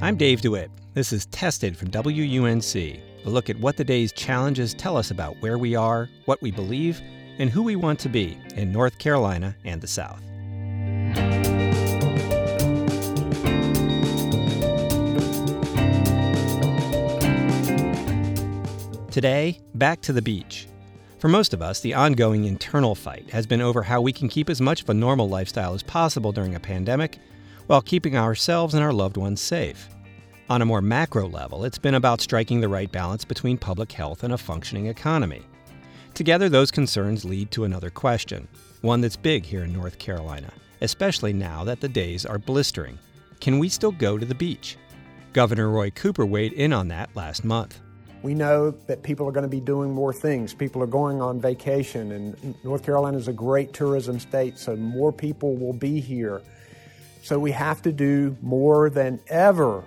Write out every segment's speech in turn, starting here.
I'm Dave DeWitt. This is Tested from WUNC, a look at what the day's challenges tell us about where we are, what we believe, and who we want to be in North Carolina and the South. Today, back to the beach. For most of us, the ongoing internal fight has been over how we can keep as much of a normal lifestyle as possible during a pandemic while keeping ourselves and our loved ones safe. On a more macro level, it's been about striking the right balance between public health and a functioning economy. Together, those concerns lead to another question, one that's big here in North Carolina, especially now that the days are blistering. Can we still go to the beach? Governor Roy Cooper weighed in on that last month. We know that people are going to be doing more things. People are going on vacation, and North Carolina is a great tourism state, so more people will be here. So we have to do more than ever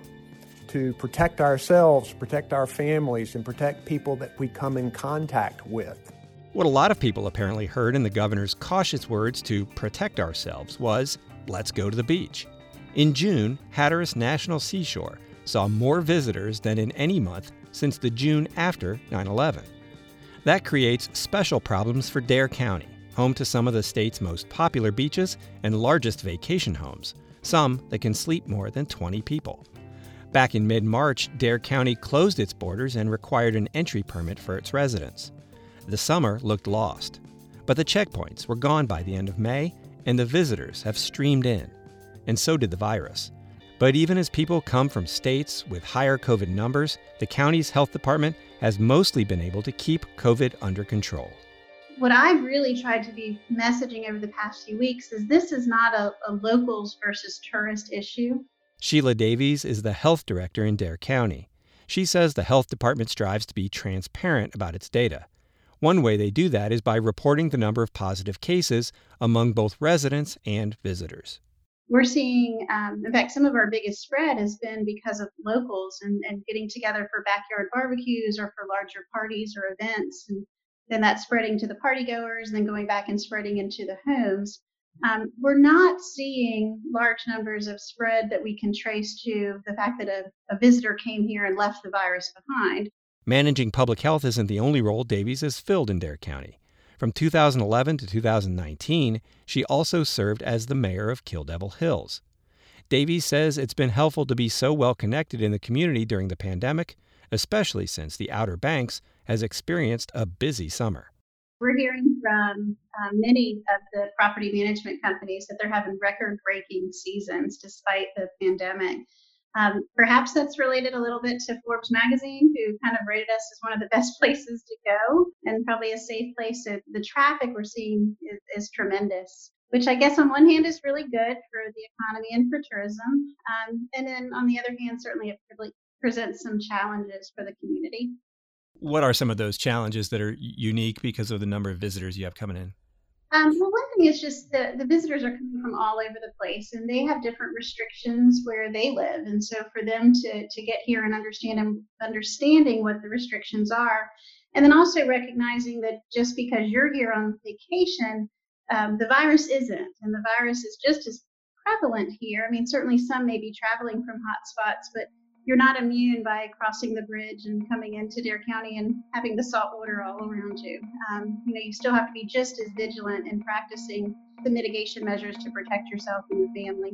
to protect ourselves, protect our families, and protect people that we come in contact with. What a lot of people apparently heard in the governor's cautious words to protect ourselves was, let's go to the beach. In June, Hatteras National Seashore saw more visitors than in any month since the June after 9/11. That creates special problems for Dare County, home to some of the state's most popular beaches and largest vacation homes, some that can sleep more than 20 people. Back in mid-March, Dare County closed its borders and required an entry permit for its residents. The summer looked lost, but the checkpoints were gone by the end of May, and the visitors have streamed in, and so did the virus. But even as people come from states with higher COVID numbers, the county's health department has mostly been able to keep COVID under control. What I've really tried to be messaging over the past few weeks is this is not a locals versus tourist issue. Sheila Davies is the health director in Dare County. She says the health department strives to be transparent about its data. One way they do that is by reporting the number of positive cases among both residents and visitors. We're seeing, in fact, some of our biggest spread has been because of locals and getting together for backyard barbecues or for larger parties or events. And then that's spreading to the partygoers and then going back and spreading into the homes. We're not seeing large numbers of spread that we can trace to the fact that a visitor came here and left the virus behind. Managing public health isn't the only role Davies has filled in Dare County. From 2011 to 2019, she also served as the mayor of Kill Devil Hills. Davies says it's been helpful to be so well connected in the community during the pandemic, especially since the Outer Banks has experienced a busy summer. We're hearing from many of the property management companies that they're having record-breaking seasons despite the pandemic. Perhaps that's related a little bit to Forbes magazine, who kind of rated us as one of the best places to go and probably a safe place. So the traffic we're seeing is tremendous, which I guess on one hand is really good for the economy and for tourism. And then on the other hand, certainly it presents some challenges for the community. What are some of those challenges that are unique because of the number of visitors you have coming in? Well, one thing is just the visitors are coming from all over the place, and they have different restrictions where they live. And so for them to get here and understanding what the restrictions are, and then also recognizing that just because you're here on vacation, the virus isn't, and the virus is just as prevalent here. I mean, certainly some may be traveling from hot spots, but you're not immune by crossing the bridge and coming into Dare County and having the salt water all around you. You still have to be just as vigilant in practicing the mitigation measures to protect yourself and your family.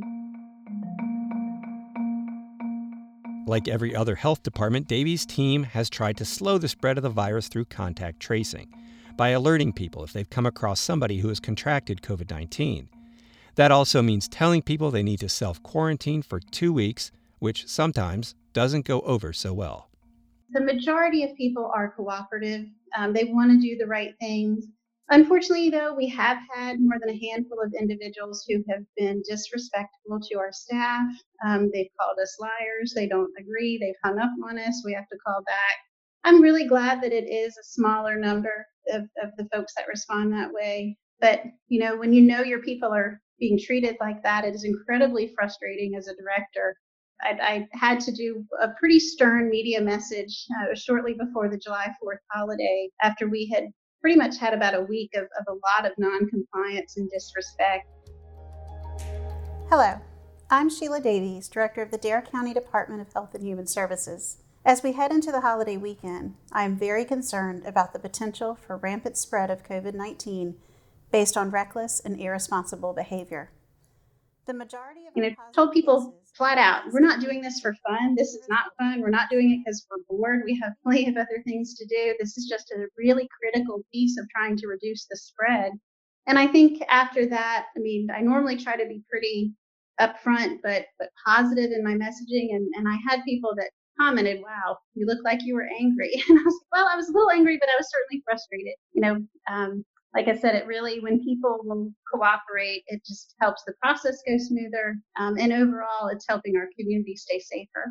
Like every other health department, Davies' team has tried to slow the spread of the virus through contact tracing by alerting people if they've come across somebody who has contracted COVID-19. That also means telling people they need to self-quarantine for 2 weeks, which sometimes doesn't go over so well. The majority of people are cooperative. They want to do the right things. Unfortunately, though, we have had more than a handful of individuals who have been disrespectful to our staff. They've called us liars. They don't agree. They've hung up on us. We have to call back. I'm really glad that it is a smaller number of the folks that respond that way. But, when your people are being treated like that, it is incredibly frustrating as a director. I had to do a pretty stern media message shortly before the July 4th holiday, after we had pretty much had about a week of a lot of non-compliance and disrespect. Hello, I'm Sheila Davies, Director of the Dare County Department of Health and Human Services. As we head into the holiday weekend, I am very concerned about the potential for rampant spread of COVID-19 based on reckless and irresponsible behavior. The majority of told people flat out, we're not doing this for fun. This is not fun. We're not doing it because we're bored. We have plenty of other things to do. This is just a really critical piece of trying to reduce the spread. And I think after that, I normally try to be pretty upfront, but positive in my messaging. And I had people that commented, wow, you look like you were angry. And I was like, well, I was a little angry, but I was certainly frustrated. Like I said, it really, when people will cooperate, it just helps the process go smoother. And overall, it's helping our community stay safer.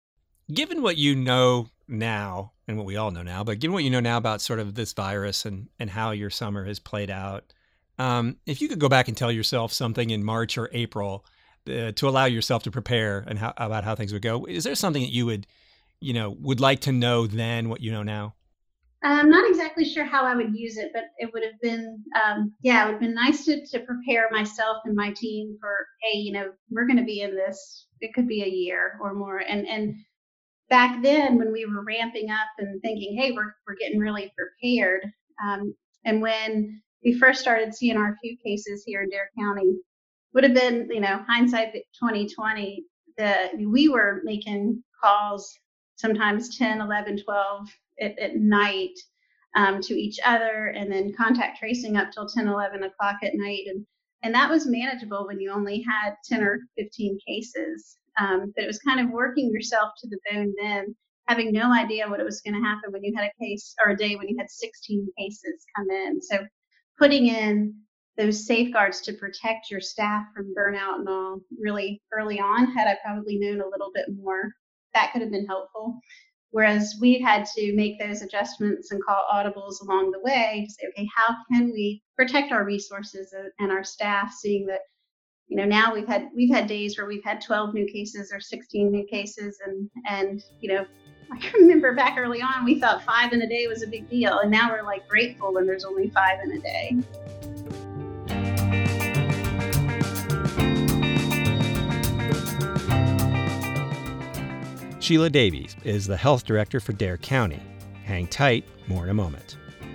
Given what you know now, and what we all know now, but given what you know now about sort of this virus and how your summer has played out, if you could go back and tell yourself something in March or April to allow yourself to prepare and about how things would go, is there something that you would like to know then what you know now? I'm not exactly sure how I would use it, but it would have been, it would have been nice to prepare myself and my team for, hey, we're going to be in this. It could be a year or more. And back then, when we were ramping up and thinking, hey, we're getting really prepared. And when we first started seeing our few cases here in Dare County, would have been, hindsight 2020. We were making calls sometimes 10, 11, 12 at night to each other, and then contact tracing up till 10, 11 o'clock at night. And that was manageable when you only had 10 or 15 cases. But it was kind of working yourself to the bone then, having no idea what it was going to happen when you had a case or a day when you had 16 cases come in. So putting in those safeguards to protect your staff from burnout and all really early on, had I probably known a little bit more, that could have been helpful. Whereas we had to make those adjustments and call audibles along the way to say, okay, how can we protect our resources and our staff, seeing that, now we've had days where we've had 12 new cases or 16 new cases. And I remember back early on, we thought 5 in a day was a big deal. And now we're like grateful when there's only 5 in a day. Sheila Davies is the health director for Dare County. Hang tight, more in a moment.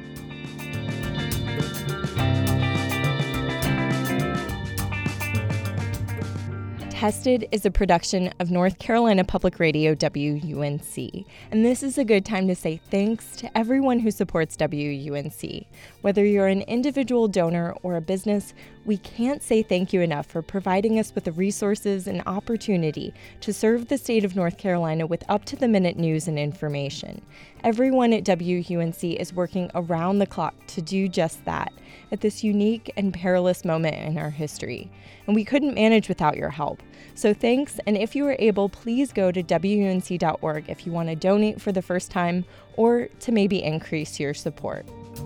Tested is a production of North Carolina Public Radio WUNC, and this is a good time to say thanks to everyone who supports WUNC. Whether you're an individual donor or a business, we can't say thank you enough for providing us with the resources and opportunity to serve the state of North Carolina with up-to-the-minute news and information. Everyone at WUNC is working around the clock to do just that at this unique and perilous moment in our history. And we couldn't manage without your help. So thanks, and if you are able, please go to WUNC.org if you want to donate for the first time or to maybe increase your support.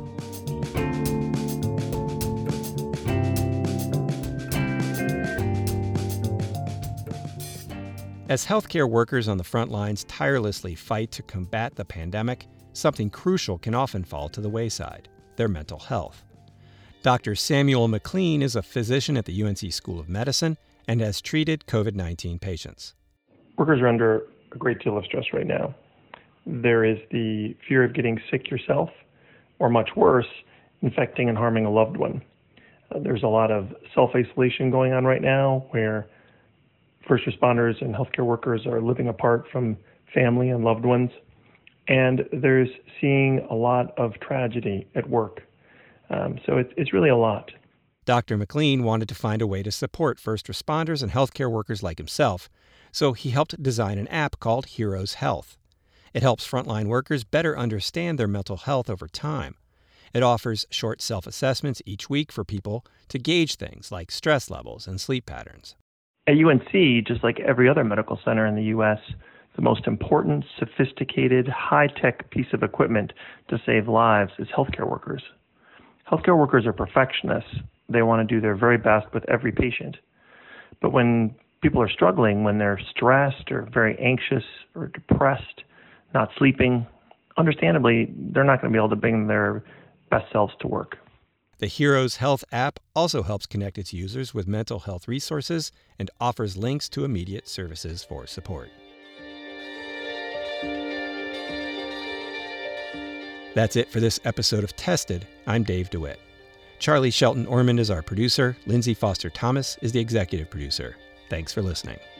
As healthcare workers on the front lines tirelessly fight to combat the pandemic, something crucial can often fall to the wayside: their mental health. Dr. Samuel McLean is a physician at the UNC School of Medicine and has treated COVID-19 patients. Workers are under a great deal of stress right now. There is the fear of getting sick yourself, or much worse, infecting and harming a loved one. There's a lot of self-isolation going on right now where first responders and healthcare workers are living apart from family and loved ones. And there's seeing a lot of tragedy at work. So it's really a lot. Dr. McLean wanted to find a way to support first responders and healthcare workers like himself, so he helped design an app called Heroes Health. It helps frontline workers better understand their mental health over time. It offers short self-assessments each week for people to gauge things like stress levels and sleep patterns. At UNC, just like every other medical center in the U.S., the most important, sophisticated, high-tech piece of equipment to save lives is healthcare workers. Healthcare workers are perfectionists. They want to do their very best with every patient. But when people are struggling, when they're stressed or very anxious or depressed, not sleeping, understandably, they're not going to be able to bring their best selves to work. The Heroes Health app also helps connect its users with mental health resources and offers links to immediate services for support. That's it for this episode of Tested. I'm Dave DeWitt. Charlie Shelton Ormond is our producer. Lindsay Foster Thomas is the executive producer. Thanks for listening.